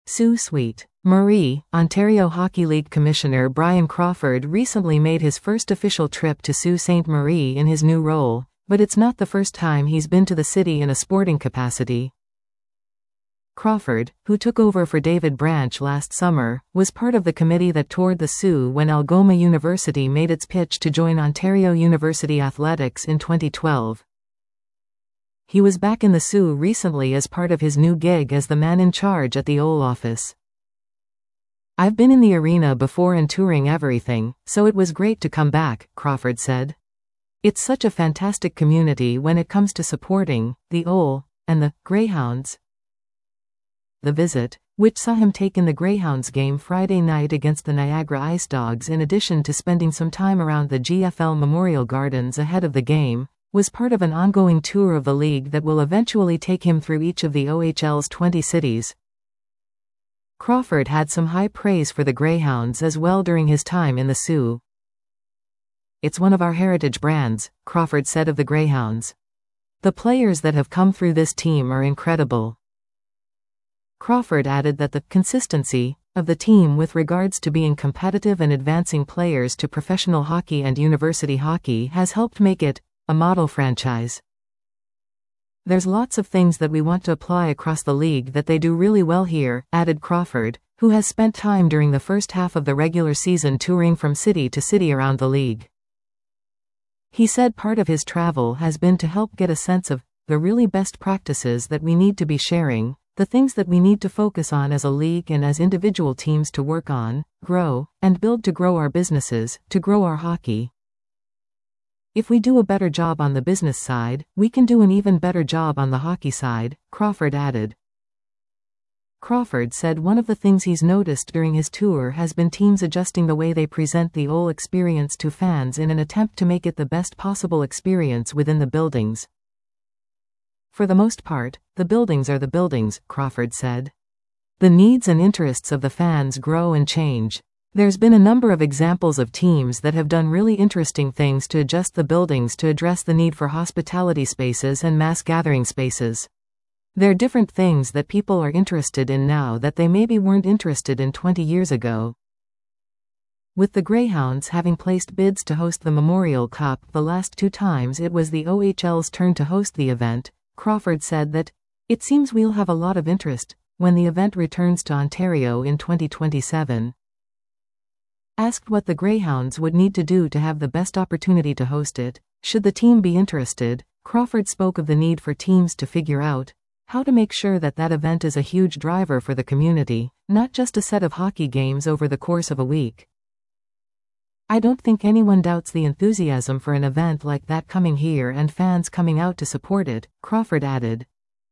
Sault Ste. Marie, Ontario Hockey League Commissioner Brian Crawford recently made his first official trip to Sault Ste. Marie in his new role, but it's not the first time he's been to the city in a sporting capacity. Crawford, who took over for David Branch last summer, was part of the committee that toured the Sault when Algoma University made its pitch to join Ontario University Athletics in 2012. He was back in the Sault recently as part of his new gig as the man in charge at the OL office. "I've been in the arena before and touring everything, so it was great to come back," Crawford said. "It's such a fantastic community when it comes to supporting the OL and the Greyhounds." The visit, which saw him take in the Greyhounds game Friday night against the Niagara Ice Dogs in addition to spending some time around the GFL Memorial Gardens ahead of the game, was part of an ongoing tour of the league that will eventually take him through each of the OHL's 20 cities. Crawford had some high praise for the Greyhounds as well during his time in the Sault. "It's one of our heritage brands," Crawford said of the Greyhounds. "The players that have come through this team are incredible." Crawford added that the consistency of the team with regards to being competitive and advancing players to professional hockey and university hockey has helped make it a model franchise. "There's lots of things that we want to apply across the league that they do really well here," added Crawford, who has spent time during the first half of the regular season touring from city to city around the league. He said part of his travel has been to help get a sense of the really best practices that we need to be sharing, the things that we need to focus on as a league and as individual teams to work on, grow, and build to grow our businesses, to grow our hockey. "If we do a better job on the business side, we can do an even better job on the hockey side," Crawford added. Crawford said one of the things he's noticed during his tour has been teams adjusting the way they present the OL experience to fans in an attempt to make it the best possible experience within the buildings. "For the most part, the buildings are the buildings," Crawford said. "The needs and interests of the fans grow and change. There's been a number of examples of teams that have done really interesting things to adjust the buildings to address the need for hospitality spaces and mass gathering spaces. They're different things that people are interested in now that they maybe weren't interested in 20 years ago." With the Greyhounds having placed bids to host the Memorial Cup the last 2 times it was the OHL's turn to host the event, Crawford said that, "It seems we'll have a lot of interest when the event returns to Ontario in 2027. Asked what the Greyhounds would need to do to have the best opportunity to host it, should the team be interested, Crawford spoke of the need for teams to figure out how to make sure that that event is a huge driver for the community, not just a set of hockey games over the course of a week. "I don't think anyone doubts the enthusiasm for an event like that coming here and fans coming out to support it," Crawford added.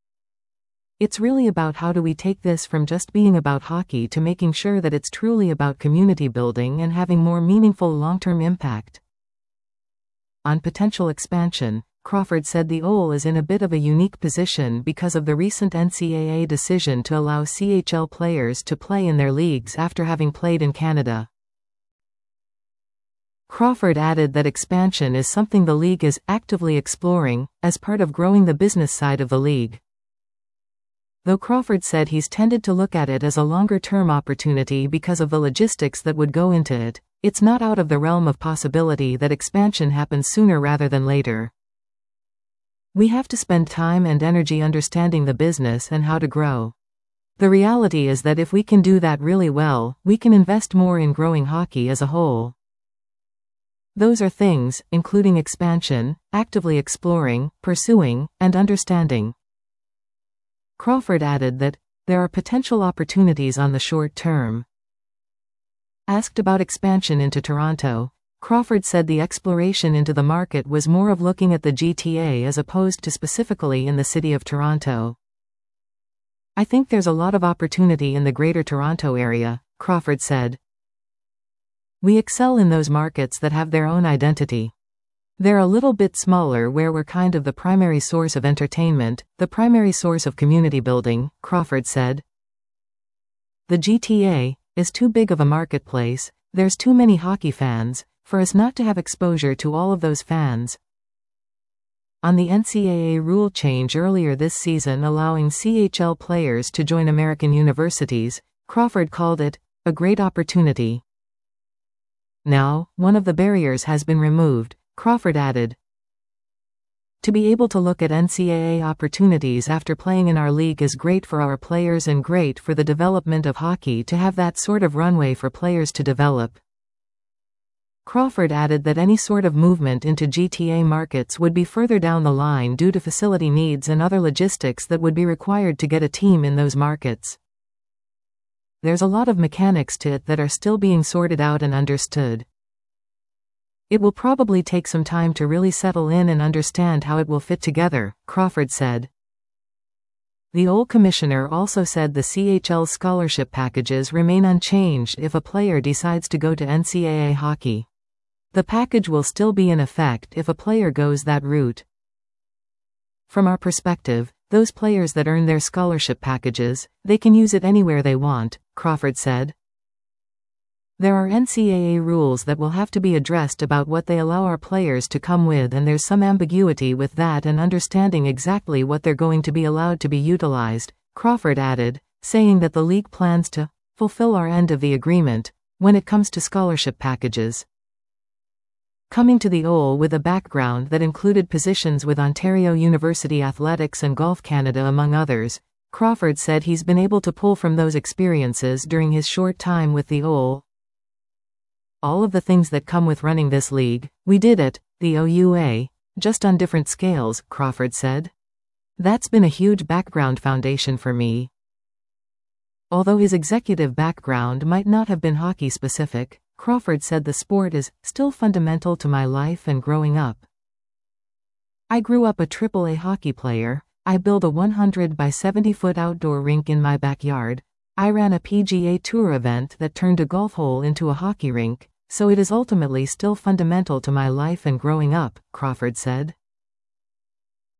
"It's really about how do we take this from just being about hockey to making sure that it's truly about community building and having more meaningful long-term impact." On potential expansion, Crawford said the OL is in a bit of a unique position because of the recent NCAA decision to allow CHL players to play in their leagues after having played in Canada. Crawford added that expansion is something the league is actively exploring as part of growing the business side of the league. Though Crawford said he's tended to look at it as a longer-term opportunity because of the logistics that would go into it, it's not out of the realm of possibility that expansion happens sooner rather than later. "We have to spend time and energy understanding the business and how to grow. The reality is that if we can do that really well, we can invest more in growing hockey as a whole. Those are things, including expansion, actively exploring, pursuing, and understanding." Crawford added that there are potential opportunities on the short term. Asked about expansion into Toronto, Crawford said the exploration into the market was more of looking at the GTA as opposed to specifically in the city of Toronto. "I think there's a lot of opportunity in the Greater Toronto area," Crawford said. "We excel in those markets that have their own identity. They're a little bit smaller where we're kind of the primary source of entertainment, the primary source of community building," Crawford said. "The GTA is too big of a marketplace, there's too many hockey fans, for us not to have exposure to all of those fans. On the NCAA rule change earlier this season allowing CHL players to join American universities, Crawford called it a great opportunity. Now, one of the barriers has been removed, Crawford added. To be able to look at NCAA opportunities after playing in our league is great for our players and great for the development of hockey to have that sort of runway for players to develop. Crawford added that any sort of movement into GTA markets would be further down the line due to facility needs and other logistics that would be required to get a team in those markets. There's a lot of mechanics to it that are still being sorted out and understood. It will probably take some time to really settle in and understand how it will fit together, Crawford said. The OL commissioner also said the CHL's scholarship packages remain unchanged if a player decides to go to NCAA hockey. The package will still be in effect if a player goes that route. From our perspective, those players that earn their scholarship packages, they can use it anywhere they want, Crawford said. There are NCAA rules that will have to be addressed about what they allow our players to come with, and there's some ambiguity with that and understanding exactly what they're going to be allowed to be utilized, Crawford added, saying that the league plans to fulfill our end of the agreement when it comes to scholarship packages. Coming to the OL with a background that included positions with Ontario University Athletics and Golf Canada among others, Crawford said he's been able to pull from those experiences during his short time with the OL. All of the things that come with running this league, we did at the OUA, just on different scales, Crawford said. That's been a huge background foundation for me. Although his executive background might not have been hockey specific, Crawford said the sport is still fundamental to my life and growing up. I grew up a AAA hockey player. I built a 100 by 70-foot outdoor rink in my backyard. I ran a PGA Tour event that turned a golf hole into a hockey rink, so it is ultimately still fundamental to my life and growing up, Crawford said.